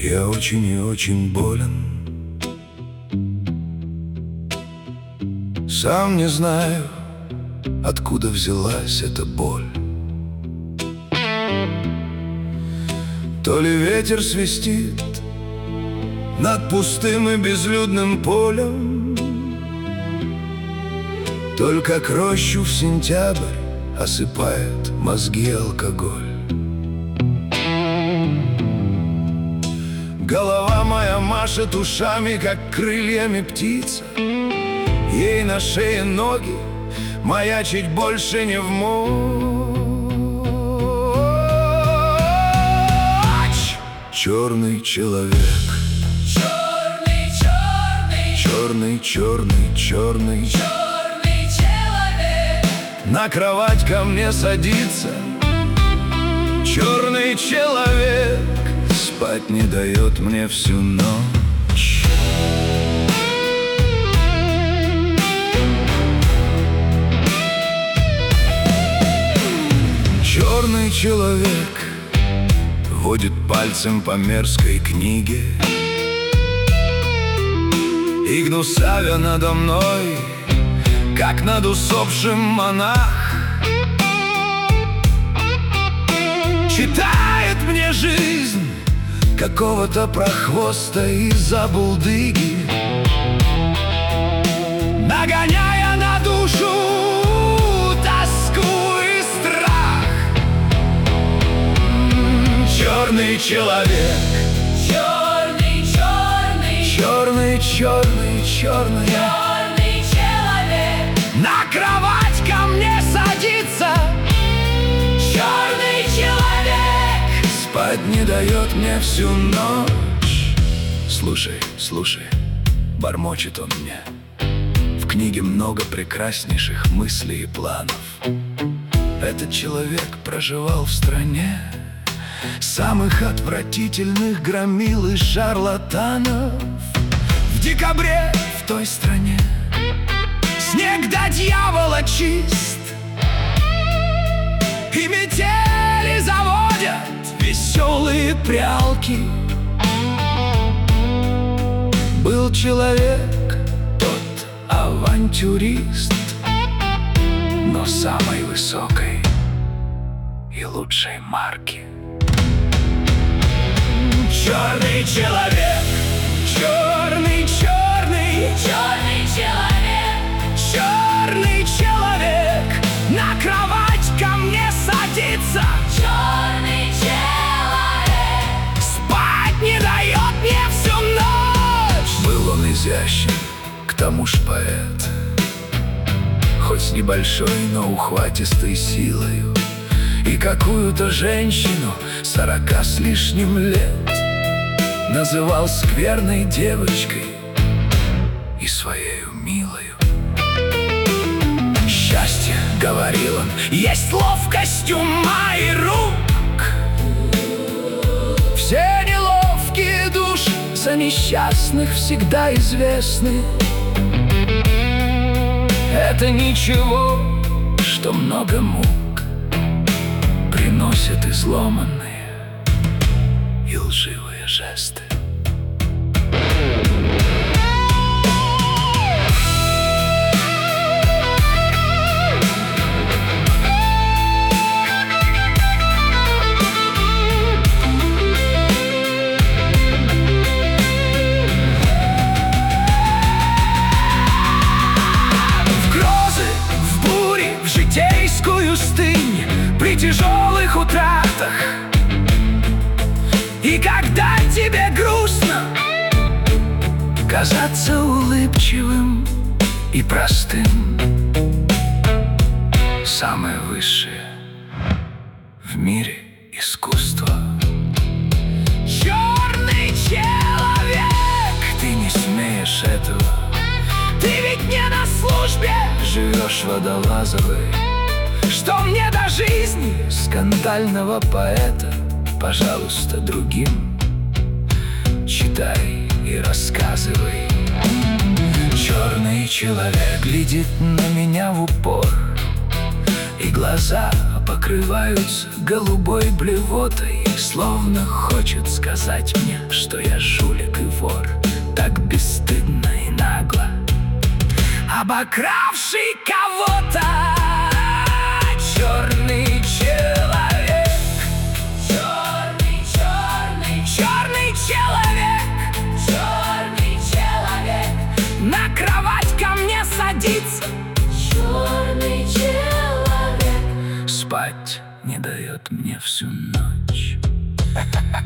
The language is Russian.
Я очень и очень болен. Сам не знаю, откуда взялась эта боль. То ли ветер свистит над пустым и безлюдным полем, только к рощу в сентябрь осыпает мозги алкоголь. Голова моя машет ушами, как крыльями птица. Ей на шее ноги, маячить больше не вмочь. Черный человек, черный, черный, черный, черный, черный, черный человек. на кровать ко мне садится. Черный человек спать не дает мне всю ночь. Черный человек водит пальцем по мерзкой книге и, гнусавя надо мной, как над усопшим монах, читает мне жизнь какого-то прохвоста из забулдыги, нагоняя на душу тоску и страх. Черный человек, Черный, черный, черный, черный, черный, черный человек. на кровать ко мне садится. Черный человек. Спать не дает мне всю ночь. Слушай, слушай, бормочет он мне. В книге много прекраснейших мыслей и планов. Этот человек проживал в стране самых отвратительных громил и шарлатанов. В декабре в той стране снег до дьявола чист, и метели заводят веселые прялки. Был человек тот авантюрист, но самой высокой и лучшей марки. Черный человек, черный, черный, Черный человек. черный человек, на кровать ко мне садится. Черный человек. Спать не дает мне всю ночь. Был он изящен, к тому ж поэт, хоть с небольшой, но ухватистой силою, и какую-то женщину 40 с лишним лет называл скверной девочкой и своею милою. Счастье, говорил он, есть ловкость ума и рук. Все неловкие души за несчастных всегда известны. Это ничего, что много мук приносят изломанные и лживые жесты. Житейскую стынь при тяжелых утратах, и когда тебе грустно, казаться улыбчивым и простым. Самое высшее в мире искусство. Черный человек, ты не смеешь этого. Ты ведь не на службе живешь водолазовой. Что мне до жизни скандального поэта? Пожалуйста, другим читай и рассказывай. Черный человек глядит на меня в упор, и глаза покрываются голубой блевотой, словно хочет сказать мне, что я жулик и вор, так бесстыдно и нагло обокравший кого-то. Черный человек, Черный, черный, черный человек, черный человек, на кровать ко мне садится, черный человек, спать не дает мне всю ночь.